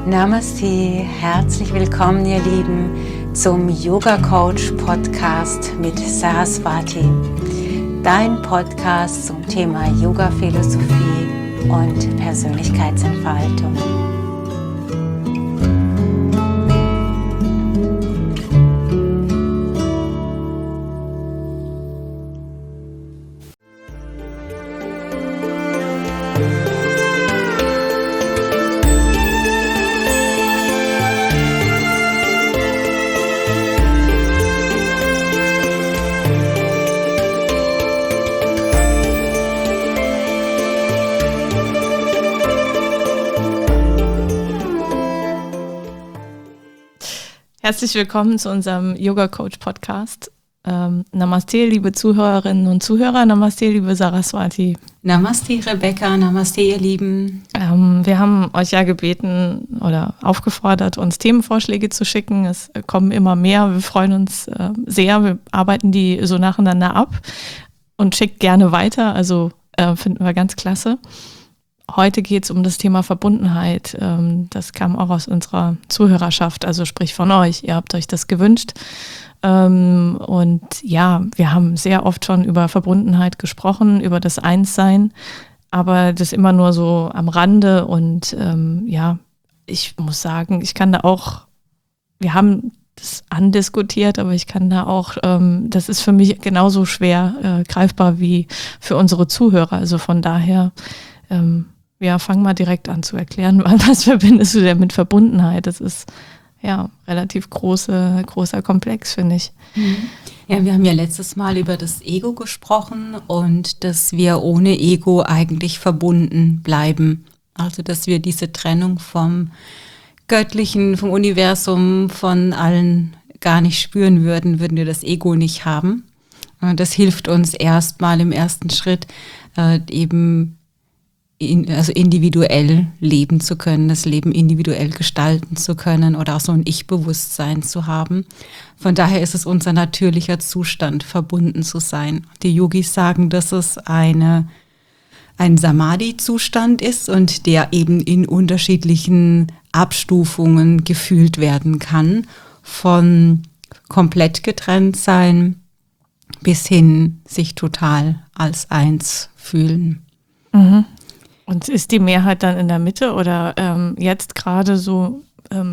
Namaste, herzlich willkommen ihr Lieben zum Yoga Coach Podcast mit Saraswati. Dein Podcast zum Thema Yoga Philosophie und Persönlichkeitsentfaltung. Herzlich willkommen zu unserem Yoga Coach Podcast. Namaste, liebe Zuhörerinnen und Zuhörer. Namaste, liebe Saraswati. Namaste, Rebecca. Namaste, ihr Lieben. Wir haben euch ja gebeten oder aufgefordert, uns Themenvorschläge zu schicken. Es kommen immer mehr. Wir freuen uns sehr. Wir arbeiten die so nacheinander ab und schickt gerne weiter. Also finden wir ganz klasse. Heute geht es um das Thema Verbundenheit. Das kam auch aus unserer Zuhörerschaft, also sprich von euch. Ihr habt euch das gewünscht. Und ja, wir haben sehr oft schon über Verbundenheit gesprochen, über das Einssein, aber das immer nur so am Rande. Und ja, ich muss sagen, ich kann da auch, wir haben das andiskutiert, aber ich kann da auch, das ist für mich genauso schwer greifbar wie für unsere Zuhörer. Also von daher, ja, fang mal direkt an zu erklären, was verbindest du denn mit Verbundenheit? Das ist ja relativ großer Komplex, finde ich. Ja, wir haben ja letztes Mal über das Ego gesprochen und dass wir ohne Ego eigentlich verbunden bleiben. Also, dass wir diese Trennung vom Göttlichen, vom Universum, von allen gar nicht spüren würden wir das Ego nicht haben. Und das hilft uns erstmal im ersten Schritt eben also individuell leben zu können, das Leben individuell gestalten zu können oder auch so ein Ich-Bewusstsein zu haben. Von daher ist es unser natürlicher Zustand, verbunden zu sein. Die Yogis sagen, dass es ein Samadhi-Zustand ist und der eben in unterschiedlichen Abstufungen gefühlt werden kann, von komplett getrennt sein bis hin sich total als eins fühlen. Mhm. Und ist die Mehrheit dann in der Mitte oder jetzt gerade so,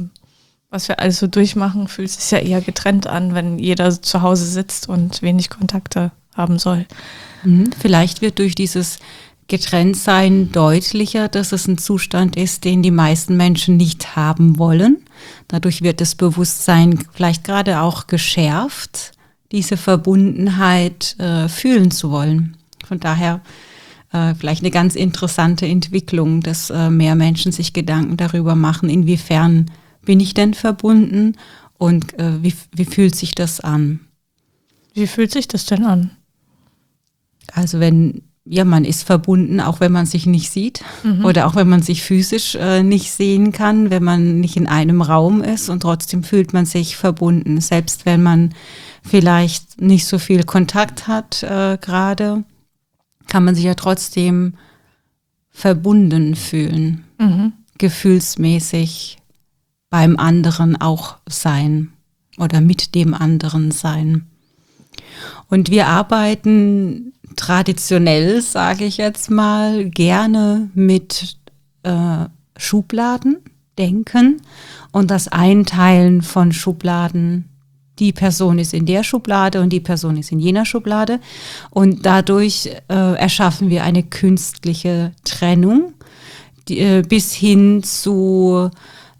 was wir alles so durchmachen, fühlt sich ja eher getrennt an, wenn jeder zu Hause sitzt und wenig Kontakte haben soll? Vielleicht wird durch dieses Getrenntsein deutlicher, dass es ein Zustand ist, den die meisten Menschen nicht haben wollen. Dadurch wird das Bewusstsein vielleicht gerade auch geschärft, diese Verbundenheit fühlen zu wollen. Von daher vielleicht eine ganz interessante Entwicklung, dass mehr Menschen sich Gedanken darüber machen, inwiefern bin ich denn verbunden und wie fühlt sich das an? Wie fühlt sich das denn an? Also man ist verbunden, auch wenn man sich nicht sieht oder auch wenn man sich physisch nicht sehen kann, wenn man nicht in einem Raum ist und trotzdem fühlt man sich verbunden, selbst wenn man vielleicht nicht so viel Kontakt hat gerade. Kann man sich ja trotzdem verbunden fühlen, gefühlsmäßig beim anderen auch sein oder mit dem anderen sein. Und wir arbeiten traditionell, sage ich jetzt mal, gerne mit Schubladen denken und das Einteilen von Schubladen. Die Person ist in der Schublade und die Person ist in jener Schublade. Und dadurch erschaffen wir eine künstliche Trennung bis hin zu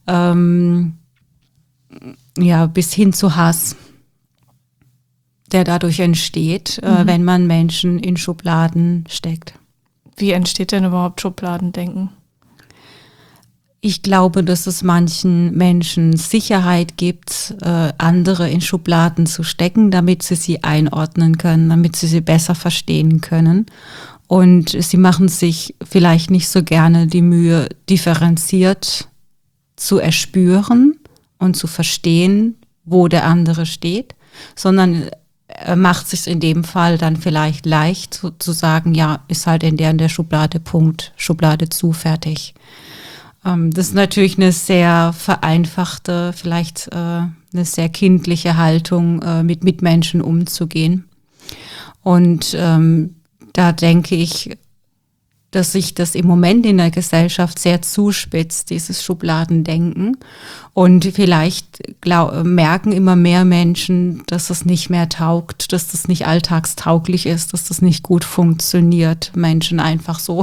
Hass, der dadurch entsteht, wenn man Menschen in Schubladen steckt. Wie entsteht denn überhaupt Schubladendenken? Ich glaube, dass es manchen Menschen Sicherheit gibt, andere in Schubladen zu stecken, damit sie einordnen können, damit sie besser verstehen können. Und sie machen sich vielleicht nicht so gerne die Mühe, differenziert zu erspüren und zu verstehen, wo der andere steht, sondern macht es sich in dem Fall dann vielleicht leicht zu sagen, ja, ist halt in der Schublade, Punkt, Schublade zu, fertig. Das ist natürlich eine sehr vereinfachte, vielleicht eine sehr kindliche Haltung, mit Mitmenschen umzugehen. Und da denke ich, dass sich das im Moment in der Gesellschaft sehr zuspitzt, dieses Schubladendenken. Und vielleicht merken immer mehr Menschen, dass es nicht mehr taugt, dass das nicht alltagstauglich ist, dass das nicht gut funktioniert, Menschen einfach so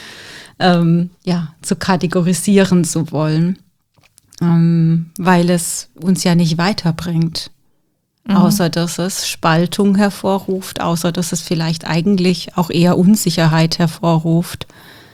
zu kategorisieren zu wollen, weil es uns ja nicht weiterbringt. Außer dass es Spaltung hervorruft, außer dass es vielleicht eigentlich auch eher Unsicherheit hervorruft.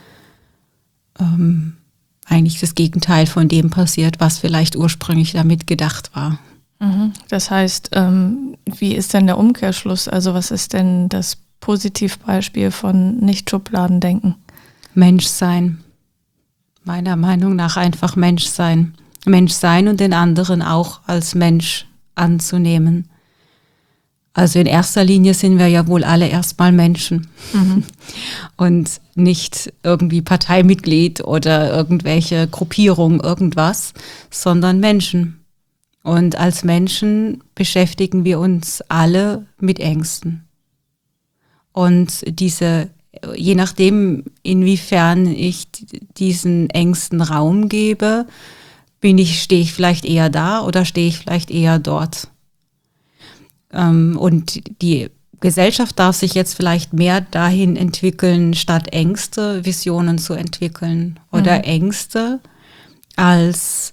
Eigentlich das Gegenteil von dem passiert, was vielleicht ursprünglich damit gedacht war. Das heißt, wie ist denn der Umkehrschluss? Also was ist denn das Positivbeispiel von Nicht-Schubladendenken? Menschsein. Meiner Meinung nach einfach Menschsein. Menschsein und den anderen auch als Mensch anzunehmen. Also in erster Linie sind wir ja wohl alle erstmal Menschen und nicht irgendwie Parteimitglied oder irgendwelche Gruppierung, irgendwas, sondern Menschen. Und als Menschen beschäftigen wir uns alle mit Ängsten. Und je nachdem, inwiefern ich diesen Ängsten Raum gebe, stehe ich vielleicht eher da oder stehe ich vielleicht eher dort. Und die Gesellschaft darf sich jetzt vielleicht mehr dahin entwickeln, statt Ängste, Visionen zu entwickeln oder Ängste als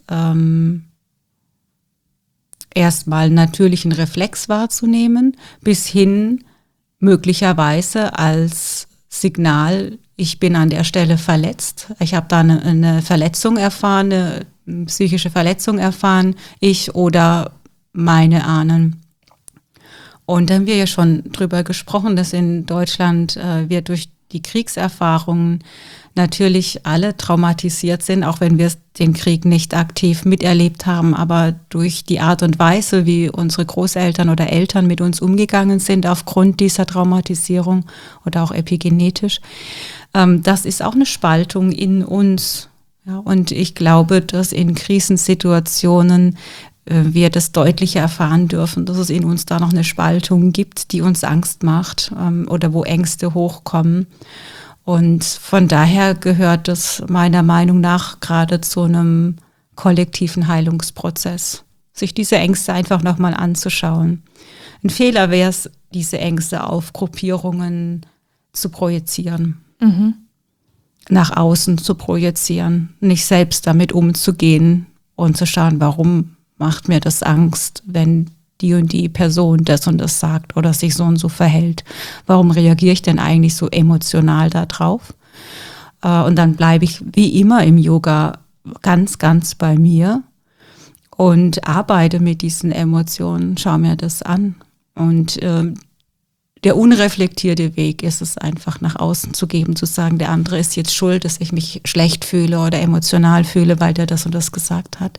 erstmal natürlichen Reflex wahrzunehmen, bis hin möglicherweise als Signal, ich bin an der Stelle verletzt, ich habe da eine Verletzung erfahren, eine psychische Verletzung erfahren, ich oder meine Ahnen. Und da haben wir ja schon drüber gesprochen, dass in Deutschland wir durch die Kriegserfahrungen natürlich alle traumatisiert sind, auch wenn wir den Krieg nicht aktiv miterlebt haben, aber durch die Art und Weise, wie unsere Großeltern oder Eltern mit uns umgegangen sind, aufgrund dieser Traumatisierung oder auch epigenetisch, das ist auch eine Spaltung in uns. Ja, und ich glaube, dass in Krisensituationen wir das deutlicher erfahren dürfen, dass es in uns da noch eine Spaltung gibt, die uns Angst macht oder wo Ängste hochkommen. Und von daher gehört das meiner Meinung nach gerade zu einem kollektiven Heilungsprozess, sich diese Ängste einfach nochmal anzuschauen. Ein Fehler wäre es, diese Ängste auf Gruppierungen zu projizieren. Nach außen zu projizieren, nicht selbst damit umzugehen und zu schauen, warum macht mir das Angst, wenn die und die Person das und das sagt oder sich so und so verhält. Warum reagiere ich denn eigentlich so emotional da drauf? Und dann bleibe ich wie immer im Yoga ganz, ganz bei mir und arbeite mit diesen Emotionen, schaue mir das an. Und der unreflektierte Weg ist es einfach nach außen zu geben, zu sagen, der andere ist jetzt schuld, dass ich mich schlecht fühle oder emotional fühle, weil der das und das gesagt hat.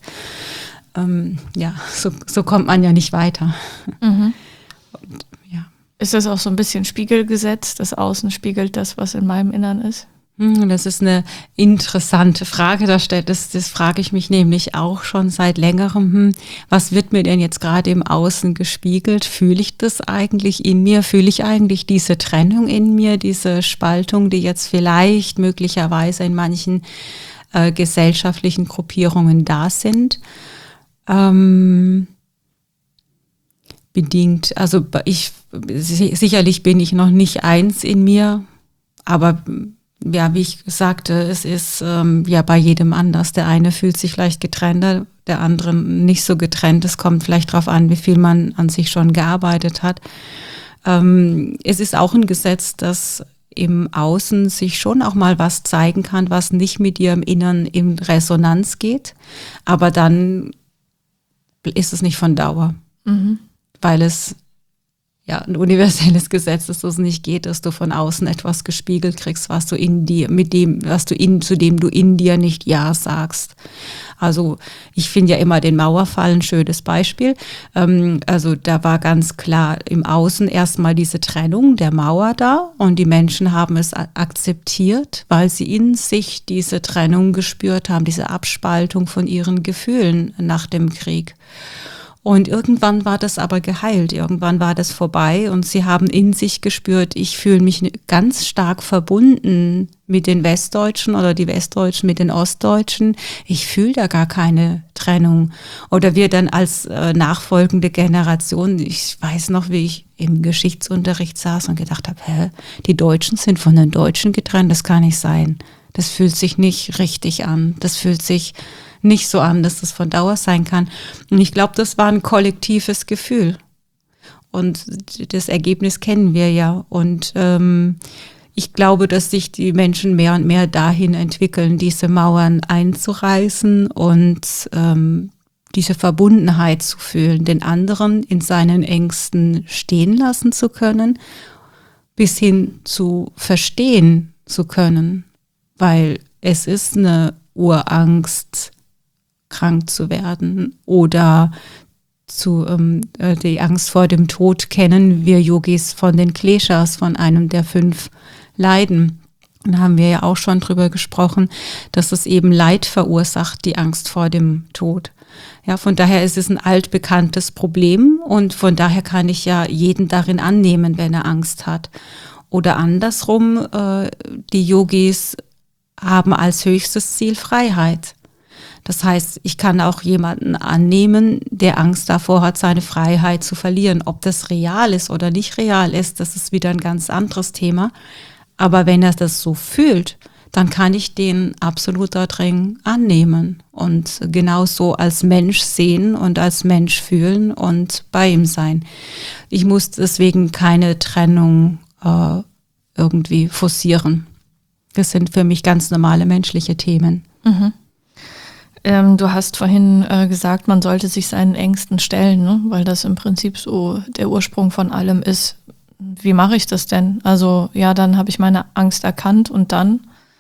So kommt man ja nicht weiter. Und, ja. Ist das auch so ein bisschen Spiegelgesetz? Das Außen spiegelt das, was in meinem Innern ist? Das ist eine interessante Frage. Das frage ich mich nämlich auch schon seit längerem. Was wird mir denn jetzt gerade im Außen gespiegelt? Fühle ich das eigentlich in mir? Fühle ich eigentlich diese Trennung in mir, diese Spaltung, die jetzt vielleicht möglicherweise in manchen gesellschaftlichen Gruppierungen da sind? Bedingt, also sicherlich bin ich noch nicht eins in mir, aber ja, wie ich sagte, es ist ja bei jedem anders. Der eine fühlt sich vielleicht getrennter, der andere nicht so getrennt. Es kommt vielleicht darauf an, wie viel man an sich schon gearbeitet hat. Es ist auch ein Gesetz, dass im Außen sich schon auch mal was zeigen kann, was nicht mit dir im Inneren in Resonanz geht. Aber dann ist es nicht von Dauer, weil es ja ein universelles Gesetz ist, dass es nicht geht, dass du von außen etwas gespiegelt kriegst, was du in dir, zu dem du in dir nicht Ja sagst. Also ich finde ja immer den Mauerfall ein schönes Beispiel. Also da war ganz klar im Außen erstmal diese Trennung der Mauer da und die Menschen haben es akzeptiert, weil sie in sich diese Trennung gespürt haben, diese Abspaltung von ihren Gefühlen nach dem Krieg. Und irgendwann war das aber geheilt, irgendwann war das vorbei und sie haben in sich gespürt, ich fühle mich ganz stark verbunden mit den Westdeutschen oder die Westdeutschen mit den Ostdeutschen. Ich fühle da gar keine Trennung. Oder wir dann als nachfolgende Generation, ich weiß noch, wie ich im Geschichtsunterricht saß und gedacht habe, die Deutschen sind von den Deutschen getrennt, das kann nicht sein. Das fühlt sich nicht richtig an, das fühlt sich nicht so an, dass das von Dauer sein kann. Und ich glaube, das war ein kollektives Gefühl. Und das Ergebnis kennen wir ja. Und ich glaube, dass sich die Menschen mehr und mehr dahin entwickeln, diese Mauern einzureißen und diese Verbundenheit zu fühlen, den anderen in seinen Ängsten stehen lassen zu können, bis hin zu verstehen zu können. Weil es ist eine Urangst, krank zu werden oder die Angst vor dem Tod kennen wir Yogis von den Kleshas, von einem der 5 Leiden. Da haben wir ja auch schon drüber gesprochen, dass es eben Leid verursacht, die Angst vor dem Tod. Ja, von daher ist es ein altbekanntes Problem und von daher kann ich ja jeden darin annehmen, wenn er Angst hat. Oder andersrum, die Yogis haben als höchstes Ziel Freiheit. Das heißt, ich kann auch jemanden annehmen, der Angst davor hat, seine Freiheit zu verlieren. Ob das real ist oder nicht real ist, das ist wieder ein ganz anderes Thema. Aber wenn er das so fühlt, dann kann ich den absolut da drin annehmen und genauso als Mensch sehen und als Mensch fühlen und bei ihm sein. Ich muss deswegen keine Trennung irgendwie forcieren. Das sind für mich ganz normale menschliche Themen. Mhm. Du hast vorhin gesagt, man sollte sich seinen Ängsten stellen, ne? Weil das im Prinzip so der Ursprung von allem ist. Wie mache ich das denn? Also ja, dann habe ich meine Angst erkannt und dann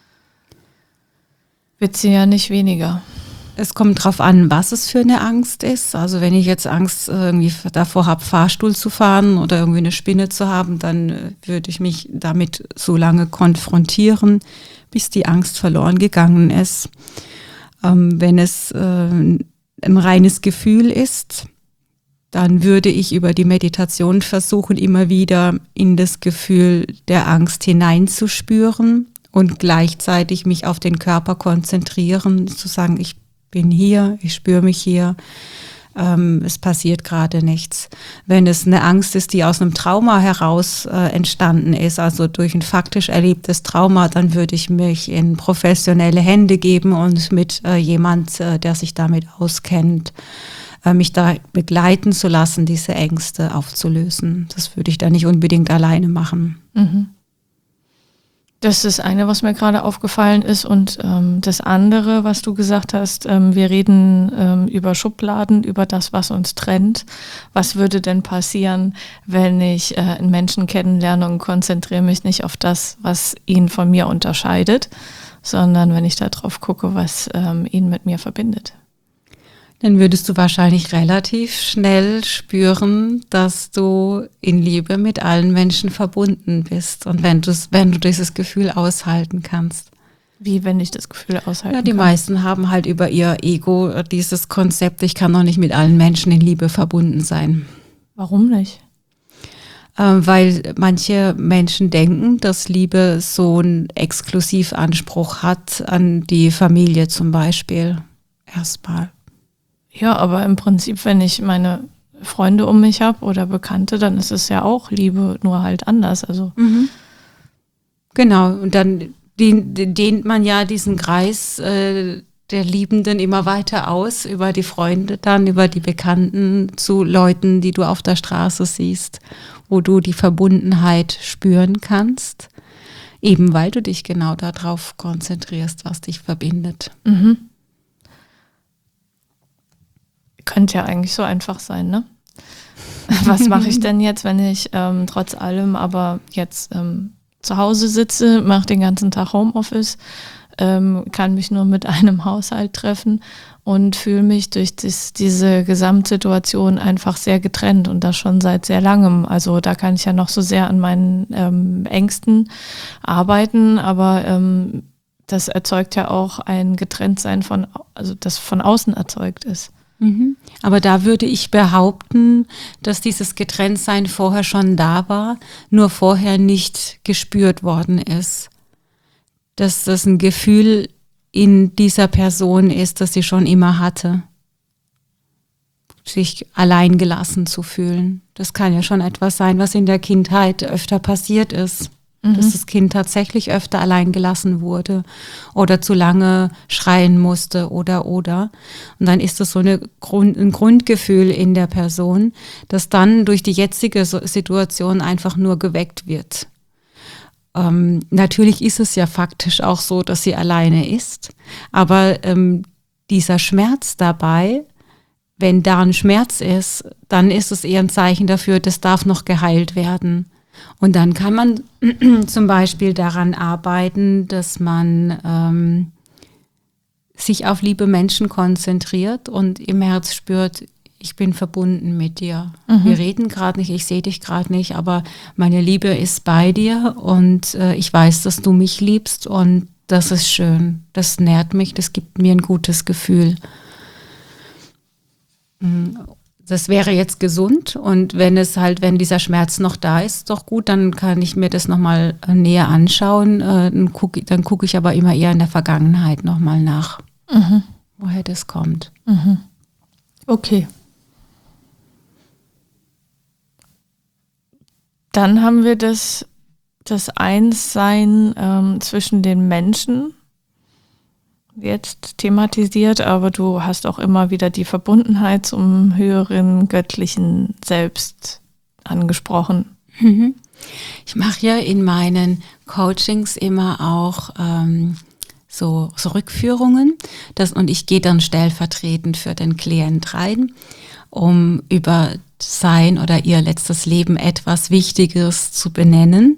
wird sie ja nicht weniger. Es kommt drauf an, was es für eine Angst ist. Also wenn ich jetzt Angst irgendwie davor habe, Fahrstuhl zu fahren oder irgendwie eine Spinne zu haben, dann würde ich mich damit so lange konfrontieren, bis die Angst verloren gegangen ist. Wenn es ein reines Gefühl ist, dann würde ich über die Meditation versuchen, immer wieder in das Gefühl der Angst hineinzuspüren und gleichzeitig mich auf den Körper konzentrieren, zu sagen, ich bin hier, ich spüre mich hier, es passiert gerade nichts. Wenn es eine Angst ist, die aus einem Trauma heraus entstanden ist, also durch ein faktisch erlebtes Trauma, dann würde ich mich in professionelle Hände geben und mit jemand, der sich damit auskennt, mich da begleiten zu lassen, diese Ängste aufzulösen. Das würde ich da nicht unbedingt alleine machen. Mhm. Das ist das eine, was mir gerade aufgefallen ist. Und das andere, was du gesagt hast, wir reden über Schubladen, über das, was uns trennt. Was würde denn passieren, wenn ich einen Menschen kennenlerne und konzentriere mich nicht auf das, was ihn von mir unterscheidet, sondern wenn ich darauf gucke, was ihn mit mir verbindet? Dann würdest du wahrscheinlich relativ schnell spüren, dass du in Liebe mit allen Menschen verbunden bist. Und wenn du dieses Gefühl aushalten kannst. Wie, wenn ich das Gefühl aushalten kann? Ja, die meisten haben halt über ihr Ego dieses Konzept, ich kann noch nicht mit allen Menschen in Liebe verbunden sein. Warum nicht? Weil manche Menschen denken, dass Liebe so einen Exklusivanspruch hat an die Familie zum Beispiel. Erstmal. Ja, aber im Prinzip, wenn ich meine Freunde um mich habe oder Bekannte, dann ist es ja auch Liebe, nur halt anders. Also Genau, und dann dehnt man ja diesen Kreis der Liebenden immer weiter aus, über die Freunde dann, über die Bekannten zu Leuten, die du auf der Straße siehst, wo du die Verbundenheit spüren kannst, eben weil du dich genau darauf konzentrierst, was dich verbindet. Mhm. Könnte ja eigentlich so einfach sein, ne? Was mache ich denn jetzt, wenn ich trotz allem aber jetzt zu Hause sitze, mache den ganzen Tag Homeoffice, kann mich nur mit einem Haushalt treffen und fühle mich durch diese Gesamtsituation einfach sehr getrennt und das schon seit sehr langem. Also da kann ich ja noch so sehr an meinen Ängsten arbeiten, aber das erzeugt ja auch ein Getrenntsein das von außen erzeugt ist. Mhm. Aber da würde ich behaupten, dass dieses Getrenntsein vorher schon da war, nur vorher nicht gespürt worden ist. Dass das ein Gefühl in dieser Person ist, das sie schon immer hatte, sich allein gelassen zu fühlen. Das kann ja schon etwas sein, was in der Kindheit öfter passiert ist. Dass das Kind tatsächlich öfter allein gelassen wurde oder zu lange schreien musste oder. Und dann ist das so ein Grundgefühl in der Person, das dann durch die jetzige Situation einfach nur geweckt wird. Natürlich ist es ja faktisch auch so, dass sie alleine ist, aber dieser Schmerz dabei, wenn da ein Schmerz ist, dann ist es eher ein Zeichen dafür, das darf noch geheilt werden. Und dann kann man zum Beispiel daran arbeiten, dass man sich auf liebe Menschen konzentriert und im Herz spürt, ich bin verbunden mit dir. Wir reden gerade nicht, ich sehe dich gerade nicht, aber meine Liebe ist bei dir und ich weiß, dass du mich liebst und das ist schön. Das nährt mich, das gibt mir ein gutes Gefühl. Das wäre jetzt gesund und wenn dieser Schmerz noch da ist, doch gut, dann kann ich mir das nochmal näher anschauen. Dann gucke ich aber immer eher in der Vergangenheit nochmal nach, woher das kommt. Okay. Dann haben wir das Einssein zwischen den Menschen jetzt thematisiert, aber du hast auch immer wieder die Verbundenheit zum höheren göttlichen Selbst angesprochen. Ich mache ja in meinen Coachings immer auch so Rückführungen und ich gehe dann stellvertretend für den Klient rein, um über sein oder ihr letztes Leben etwas Wichtiges zu benennen,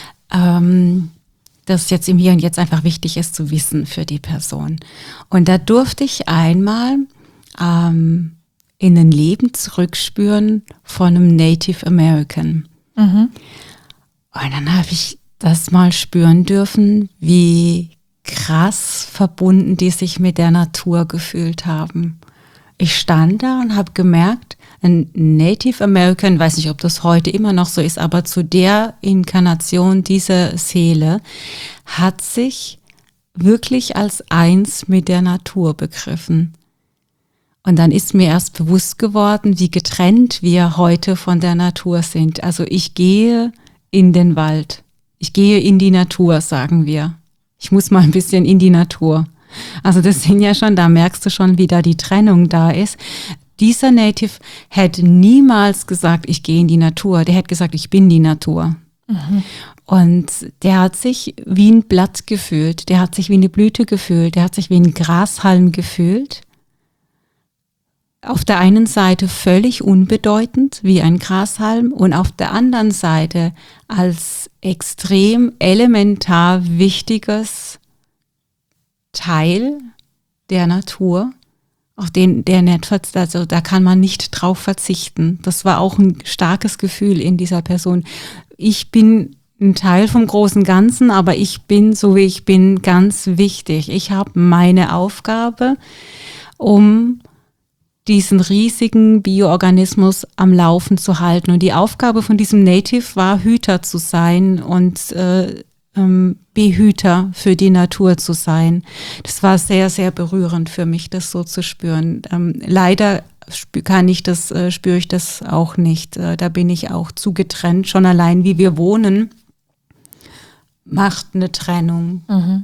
das jetzt im Hier und Jetzt einfach wichtig ist zu wissen für die Person. Und da durfte ich einmal in ein Leben zurückspüren von einem Native American. Und dann habe ich das mal spüren dürfen, wie krass verbunden die sich mit der Natur gefühlt haben. Ich stand da und habe gemerkt, ein Native American, weiß nicht, ob das heute immer noch so ist, aber zu der Inkarnation dieser Seele hat sich wirklich als eins mit der Natur begriffen. Und dann ist mir erst bewusst geworden, wie getrennt wir heute von der Natur sind. Also ich gehe in den Wald, ich gehe in die Natur, sagen wir. Ich muss mal ein bisschen in die Natur. Also das sind ja schon, da merkst du schon, wie da die Trennung da ist. Dieser Native hätte niemals gesagt, ich gehe in die Natur. Der hätte gesagt, ich bin die Natur. Und der hat sich wie ein Blatt gefühlt, der hat sich wie eine Blüte gefühlt, der hat sich wie ein Grashalm gefühlt. Auf der einen Seite völlig unbedeutend wie ein Grashalm und auf der anderen Seite als extrem elementar wichtiges Teil der Natur, auf den der nicht, also da kann man nicht drauf verzichten. Das war auch ein starkes Gefühl in dieser Person. Ich bin ein Teil vom großen Ganzen, aber ich bin, so wie ich bin, ganz wichtig. Ich habe meine Aufgabe, um diesen riesigen Bioorganismus am Laufen zu halten. Und die Aufgabe von diesem Native war, Hüter zu sein und Behüter für die Natur zu sein. Das war sehr, sehr berührend für mich, das so zu spüren. Leider spüre ich das auch nicht. Da bin ich auch zu getrennt. Schon allein, wie wir wohnen, macht eine Trennung.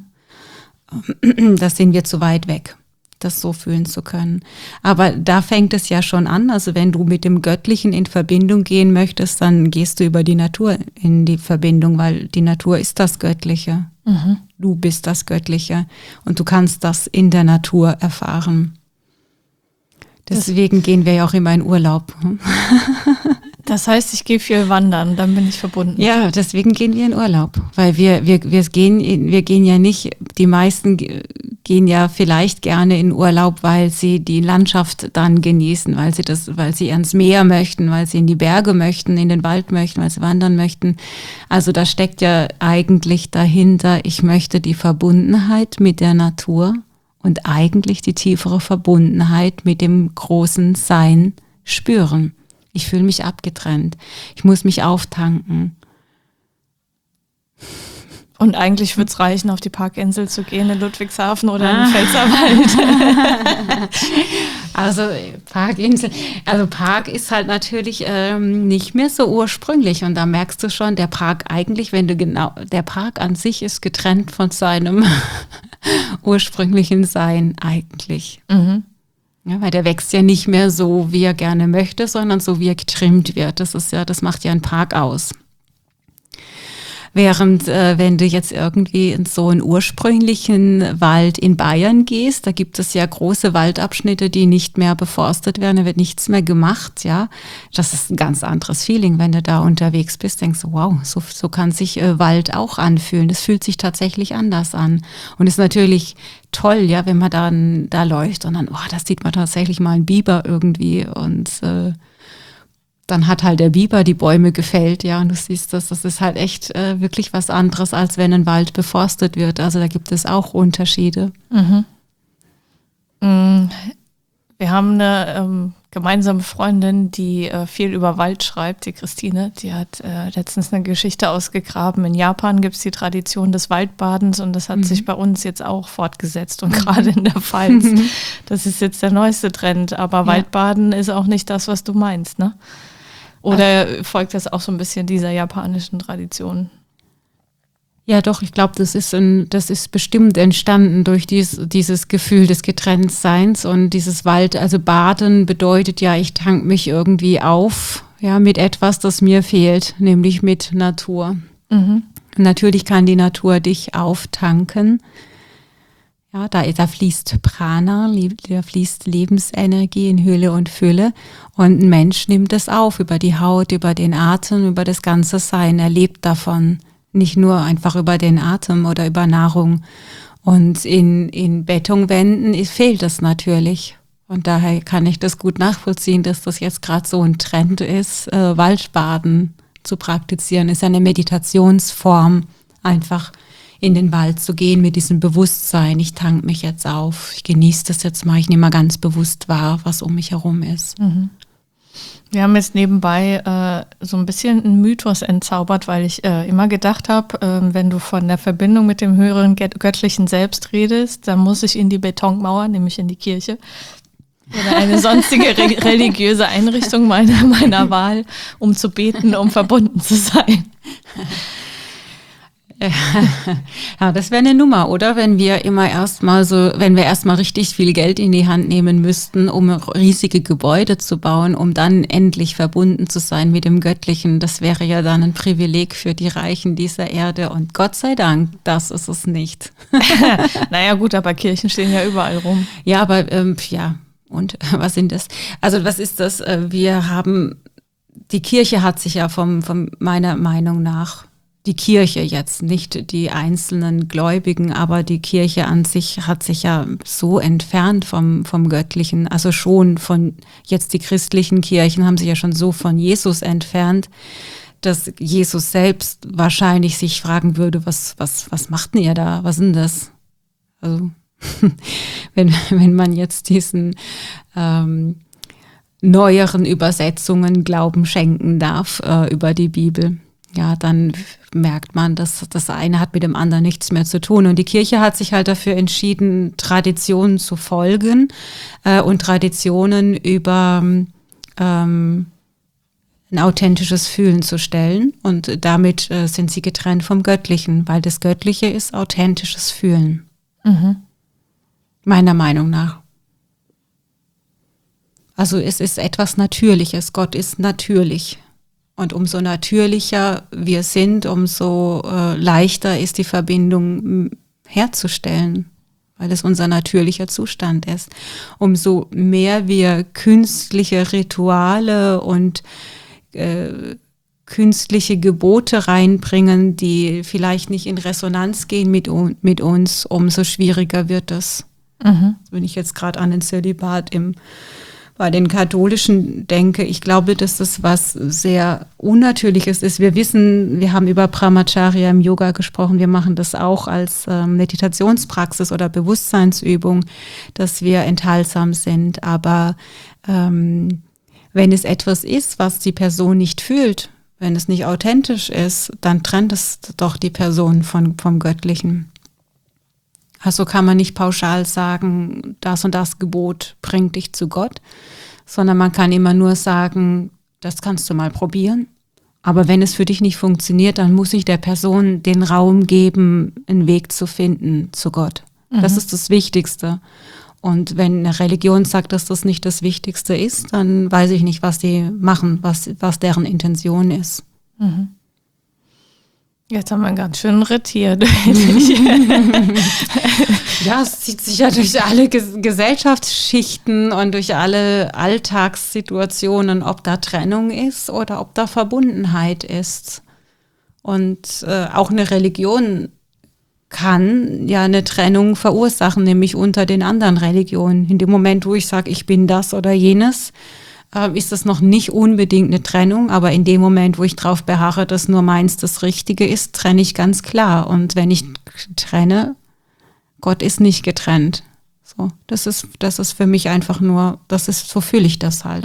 Da sind wir zu weit weg, das so fühlen zu können. Aber da fängt es ja schon an. Also wenn du mit dem Göttlichen in Verbindung gehen möchtest, dann gehst du über die Natur in die Verbindung, weil die Natur ist das Göttliche. Du bist das Göttliche und du kannst das in der Natur erfahren. Deswegen gehen wir ja auch immer in Urlaub. Das heißt, ich gehe viel wandern, dann bin ich verbunden. Ja, deswegen gehen wir in Urlaub, weil wir gehen ja nicht, die meisten gehen ja vielleicht gerne in Urlaub, weil sie die Landschaft dann genießen, weil sie ans Meer möchten, weil sie in die Berge möchten, in den Wald möchten, weil sie wandern möchten. Also da steckt ja eigentlich dahinter, ich möchte die Verbundenheit mit der Natur und eigentlich die tiefere Verbundenheit mit dem großen Sein spüren. Ich fühle mich abgetrennt. Ich muss mich auftanken. Und eigentlich würde es reichen, auf die Parkinsel zu gehen in Ludwigshafen oder in den Pfälzerwald. Also Park ist halt natürlich nicht mehr so ursprünglich. Und da merkst du schon, der Park eigentlich, der Park an sich ist getrennt von seinem ursprünglichen Sein eigentlich. Mhm. Ja, weil der wächst ja nicht mehr so, wie er gerne möchte, sondern so, wie er getrimmt wird. Das macht ja einen Park aus. Während, wenn du jetzt irgendwie in so einen ursprünglichen Wald in Bayern gehst, da gibt es ja große Waldabschnitte, die nicht mehr beforstet werden, da wird nichts mehr gemacht, ja. Das ist ein ganz anderes Feeling, wenn du da unterwegs bist, denkst du, wow, so kann sich Wald auch anfühlen. Das fühlt sich tatsächlich anders an. Und ist natürlich toll, ja, wenn man dann da läuft und dann, da sieht man tatsächlich mal einen Biber irgendwie und dann hat halt der Biber die Bäume gefällt, ja, und du siehst das ist halt echt wirklich was anderes, als wenn ein Wald beforstet wird. Also da gibt es auch Unterschiede. Mhm. Wir haben eine gemeinsame Freundin, die viel über Wald schreibt, die Christine. Die hat letztens eine Geschichte ausgegraben. In Japan gibt es die Tradition des Waldbadens und das hat sich bei uns jetzt auch fortgesetzt und gerade in der Pfalz. Das ist jetzt der neueste Trend, aber Waldbaden ist auch nicht das, was du meinst, ne? Oder folgt das auch so ein bisschen dieser japanischen Tradition? Ja, doch, ich glaube, das ist bestimmt entstanden durch dieses Gefühl des Getrenntseins und dieses Wald, also Baden bedeutet ja, ich tank mich irgendwie auf, ja, mit etwas, das mir fehlt, nämlich mit Natur. Mhm. Natürlich kann die Natur dich auftanken. Ja, da fließt Prana, da fließt Lebensenergie in Hülle und Fülle und ein Mensch nimmt es auf über die Haut, über den Atem, über das ganze Sein, er lebt davon, nicht nur einfach über den Atem oder über Nahrung. Und in Betonwänden fehlt es natürlich und daher kann ich das gut nachvollziehen, dass das jetzt gerade so ein Trend ist, Waldbaden zu praktizieren, ist eine Meditationsform, einfach in den Wald zu gehen mit diesem Bewusstsein, ich tank mich jetzt auf, ich genieße das jetzt mal, ich nehme mal ganz bewusst wahr, was um mich herum ist. Mhm. Wir haben jetzt nebenbei so ein bisschen einen Mythos entzaubert, weil ich immer gedacht habe, wenn du von der Verbindung mit dem höheren göttlichen Selbst redest, dann muss ich in die Betonmauer, nämlich in die Kirche oder eine sonstige religiöse Einrichtung meiner Wahl, um zu beten, um verbunden zu sein. Ja, das wäre eine Nummer, oder? Wenn wir erstmal richtig viel Geld in die Hand nehmen müssten, um riesige Gebäude zu bauen, um dann endlich verbunden zu sein mit dem Göttlichen. Das wäre ja dann ein Privileg für die Reichen dieser Erde. Und Gott sei Dank, das ist es nicht. Naja gut, aber Kirchen stehen ja überall rum. Ja, aber und was sind das? Also was ist das? Die Kirche hat sich ja von meiner Meinung nach, die Kirche jetzt, nicht die einzelnen Gläubigen, aber die Kirche an sich hat sich ja so entfernt vom Göttlichen, also schon von, jetzt die christlichen Kirchen haben sich ja schon so von Jesus entfernt, dass Jesus selbst wahrscheinlich sich fragen würde, was macht denn ihr da, was ist denn das? Also, wenn man jetzt diesen neueren Übersetzungen Glauben schenken darf über die Bibel. Ja, dann merkt man, dass das eine hat mit dem anderen nichts mehr zu tun. Und die Kirche hat sich halt dafür entschieden, Traditionen zu folgen und Traditionen über ein authentisches Fühlen zu stellen. Und damit sind sie getrennt vom Göttlichen, weil das Göttliche ist authentisches Fühlen. Mhm. Meiner Meinung nach. Also es ist etwas Natürliches. Gott ist natürlich. Und umso natürlicher wir sind, umso leichter ist die Verbindung herzustellen. weil es unser natürlicher Zustand ist. Umso mehr wir künstliche Rituale und künstliche Gebote reinbringen, die vielleicht nicht in Resonanz gehen mit uns, umso schwieriger wird es. Wenn ich jetzt gerade an den Zölibat bei den Katholischen denke, ich glaube, dass das was sehr Unnatürliches ist. Wir wissen, wir haben über Brahmacharya im Yoga gesprochen, wir machen das auch als Meditationspraxis oder Bewusstseinsübung, dass wir enthaltsam sind. Aber wenn es etwas ist, was die Person nicht fühlt, wenn es nicht authentisch ist, dann trennt es doch die Person vom Göttlichen. Also kann man nicht pauschal sagen, das und das Gebot bringt dich zu Gott, sondern man kann immer nur sagen, das kannst du mal probieren. Aber wenn es für dich nicht funktioniert, dann muss ich der Person den Raum geben, einen Weg zu finden zu Gott. Das ist das Wichtigste. Und wenn eine Religion sagt, dass das nicht das Wichtigste ist, dann weiß ich nicht, was die machen, was deren Intention ist. Jetzt haben wir einen ganz schönen Ritt hier. Ja, es zieht sich ja durch alle Gesellschaftsschichten und durch alle Alltagssituationen, ob da Trennung ist oder ob da Verbundenheit ist. Und auch eine Religion kann ja eine Trennung verursachen, nämlich unter den anderen Religionen. In dem Moment, wo ich sage, ich bin das oder jenes, ist das noch nicht unbedingt eine Trennung, aber in dem Moment, wo ich drauf beharre, dass nur meins das Richtige ist, trenne ich ganz klar. Und wenn ich trenne, Gott ist nicht getrennt. So, das ist für mich einfach nur, so fühle ich das halt.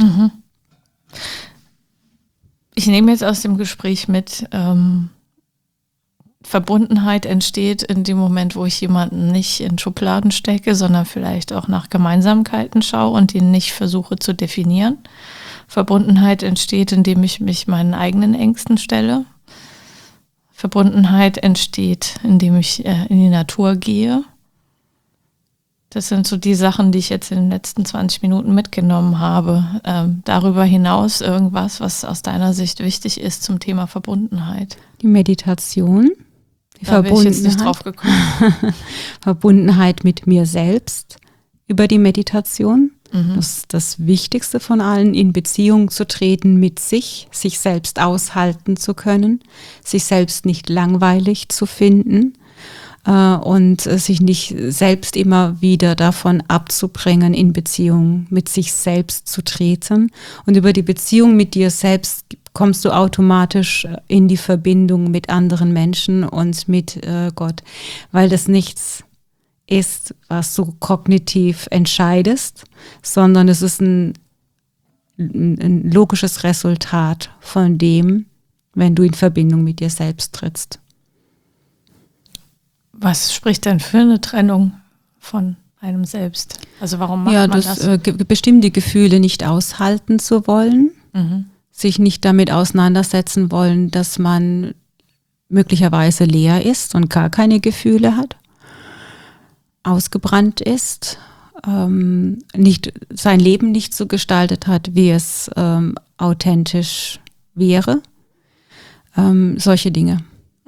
Ich nehme jetzt aus dem Gespräch mit, Verbundenheit entsteht in dem Moment, wo ich jemanden nicht in Schubladen stecke, sondern vielleicht auch nach Gemeinsamkeiten schaue und ihn nicht versuche zu definieren. Verbundenheit entsteht, indem ich mich meinen eigenen Ängsten stelle. Verbundenheit entsteht, indem ich in die Natur gehe. Das sind so die Sachen, die ich jetzt in den letzten 20 Minuten mitgenommen habe. Darüber hinaus irgendwas, was aus deiner Sicht wichtig ist zum Thema Verbundenheit. Die Meditation. Da bin ich jetzt nicht drauf gekommen. Verbundenheit mit mir selbst über die Meditation. Das ist das Wichtigste von allen, in Beziehung zu treten mit sich selbst aushalten zu können, sich selbst nicht langweilig zu finden und sich nicht selbst immer wieder davon abzubringen, in Beziehung mit sich selbst zu treten. Und über die Beziehung mit dir selbst kommst du automatisch in die Verbindung mit anderen Menschen und mit Gott, weil das nichts ist, was du kognitiv entscheidest, sondern es ist ein logisches Resultat von dem, wenn du in Verbindung mit dir selbst trittst. Was spricht denn für eine Trennung von einem selbst? Also warum macht man das? Bestimmte Gefühle nicht aushalten zu wollen, sich nicht damit auseinandersetzen wollen, dass man möglicherweise leer ist und gar keine Gefühle hat, ausgebrannt ist, nicht sein Leben nicht so gestaltet hat, wie es authentisch wäre. Solche Dinge.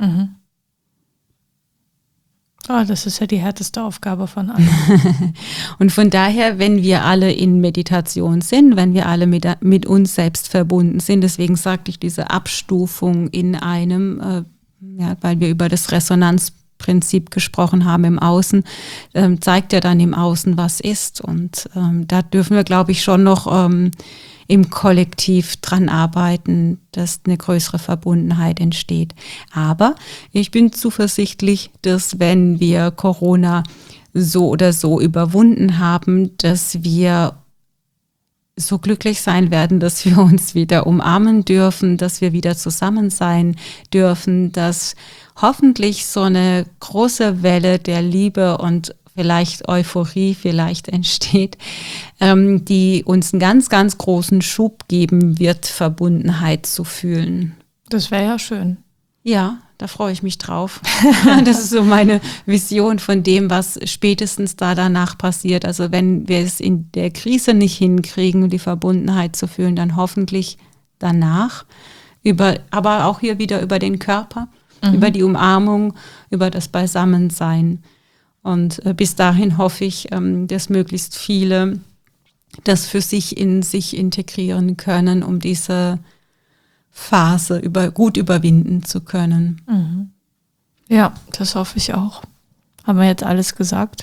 Oh, das ist ja die härteste Aufgabe von allen. Und von daher, wenn wir alle in Meditation sind, wenn wir alle mit uns selbst verbunden sind, deswegen sagte ich diese Abstufung in einem, weil wir über das Resonanzprinzip gesprochen haben im Außen, zeigt ja dann im Außen, was ist. Und da dürfen wir, glaube ich, schon noch im Kollektiv dran arbeiten, dass eine größere Verbundenheit entsteht. Aber ich bin zuversichtlich, dass wenn wir Corona so oder so überwunden haben, dass wir so glücklich sein werden, dass wir uns wieder umarmen dürfen, dass wir wieder zusammen sein dürfen, dass hoffentlich so eine große Welle der Liebe und vielleicht Euphorie entsteht, die uns einen ganz, ganz großen Schub geben wird, Verbundenheit zu fühlen. Das wäre ja schön. Ja, da freue ich mich drauf. Das ist so meine Vision von dem, was spätestens danach passiert. Also wenn wir es in der Krise nicht hinkriegen, die Verbundenheit zu fühlen, dann hoffentlich danach, aber auch hier wieder über den Körper, über die Umarmung, über das Beisammensein. Und bis dahin hoffe ich, dass möglichst viele das für sich in sich integrieren können, um diese Phase gut überwinden zu können. Mhm. Ja, das hoffe ich auch. Haben wir jetzt alles gesagt?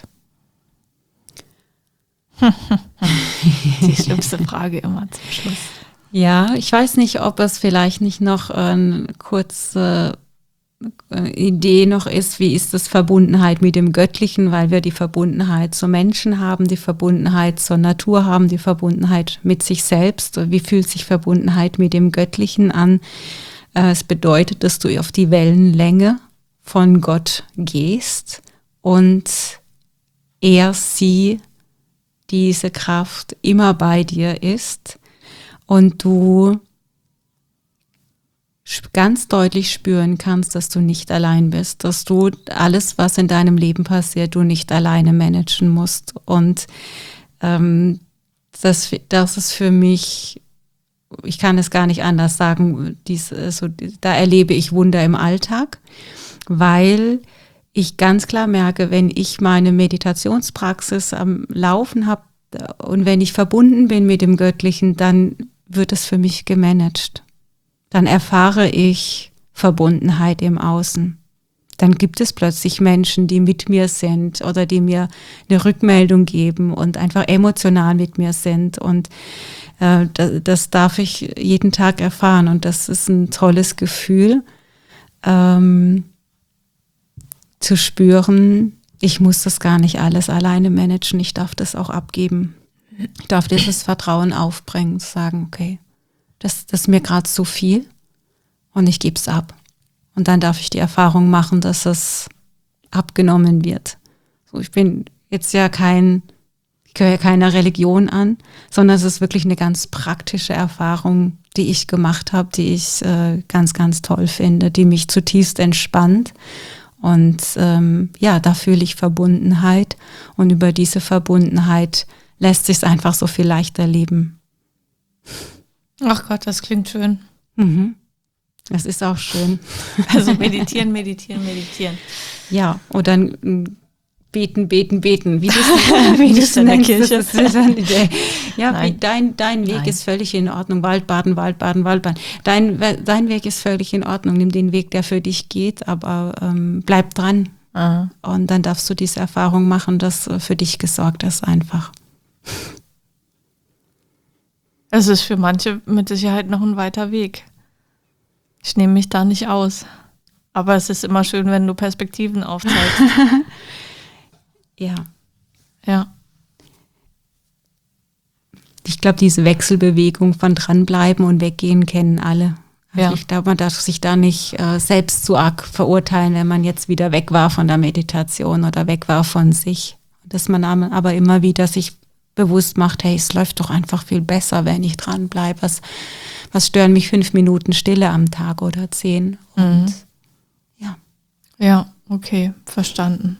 Die schlimmste Frage immer zum Schluss. Ja, ich weiß nicht, ob es vielleicht nicht noch eine kurze Idee noch ist, wie ist das Verbundenheit mit dem Göttlichen, weil wir die Verbundenheit zu Menschen haben, die Verbundenheit zur Natur haben, die Verbundenheit mit sich selbst. Wie fühlt sich Verbundenheit mit dem Göttlichen an? Es bedeutet, dass du auf die Wellenlänge von Gott gehst und sie, diese Kraft immer bei dir ist und du ganz deutlich spüren kannst, dass du nicht allein bist, dass du alles, was in deinem Leben passiert, du nicht alleine managen musst. Und das ist für mich, ich kann es gar nicht anders sagen, da erlebe ich Wunder im Alltag, weil ich ganz klar merke, wenn ich meine Meditationspraxis am Laufen habe und wenn ich verbunden bin mit dem Göttlichen, dann wird es für mich gemanagt. Dann erfahre ich Verbundenheit im Außen. Dann gibt es plötzlich Menschen, die mit mir sind oder die mir eine Rückmeldung geben und einfach emotional mit mir sind. Und das darf ich jeden Tag erfahren. Und das ist ein tolles Gefühl, zu spüren, ich muss das gar nicht alles alleine managen. Ich darf das auch abgeben. Ich darf dieses Vertrauen aufbringen, zu sagen, okay, das ist mir gerade zu viel und ich gebe es ab. Und dann darf ich die Erfahrung machen, dass es abgenommen wird. So, ich bin jetzt ich gehöre ja keiner Religion an, sondern es ist wirklich eine ganz praktische Erfahrung, die ich gemacht habe, die ich ganz, ganz toll finde, die mich zutiefst entspannt. Und da fühle ich Verbundenheit und über diese Verbundenheit lässt sich es einfach so viel leichter leben. Ach Gott, das klingt schön. Mhm. Das ist auch schön. Also meditieren. Ja, und dann beten. Wie du es in der Kirche. Ja, dein Weg ist völlig in Ordnung. Waldbaden. Dein Weg ist völlig in Ordnung. Nimm den Weg, der für dich geht, aber bleib dran. Aha. Und dann darfst du diese Erfahrung machen, dass für dich gesorgt ist einfach. Es ist für manche mit Sicherheit noch ein weiter Weg. Ich nehme mich da nicht aus. Aber es ist immer schön, wenn du Perspektiven aufzeigst. Ja. Ja. Ich glaube, diese Wechselbewegung von dranbleiben und weggehen kennen alle. Also ich glaube, man darf sich da nicht selbst zu arg verurteilen, wenn man jetzt wieder weg war von der Meditation oder weg war von sich. Dass man aber immer wieder sich bewusst macht, hey, es läuft doch einfach viel besser, wenn ich dranbleibe. Was stören mich 5 Minuten Stille am Tag oder 10? Und Ja, okay, verstanden.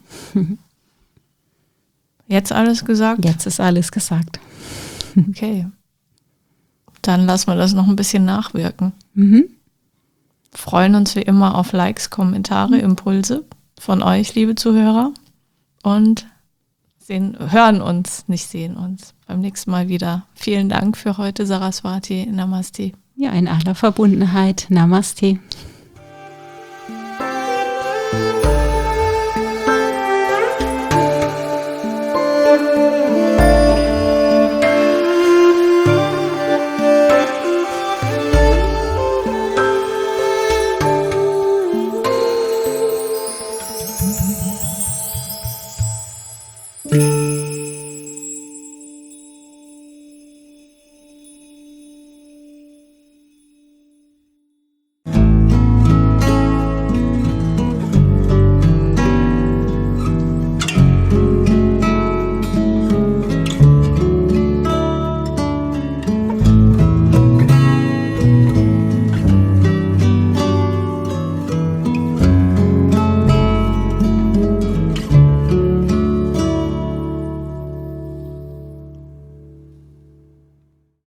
Jetzt alles gesagt? Jetzt ist alles gesagt. Okay. Dann lassen wir das noch ein bisschen nachwirken. Freuen uns wie immer auf Likes, Kommentare, Impulse von euch, liebe Zuhörer. Und hören uns, nicht sehen uns. Beim nächsten Mal wieder. Vielen Dank für heute, Saraswati. Namaste. Ja, in aller Verbundenheit. Namaste.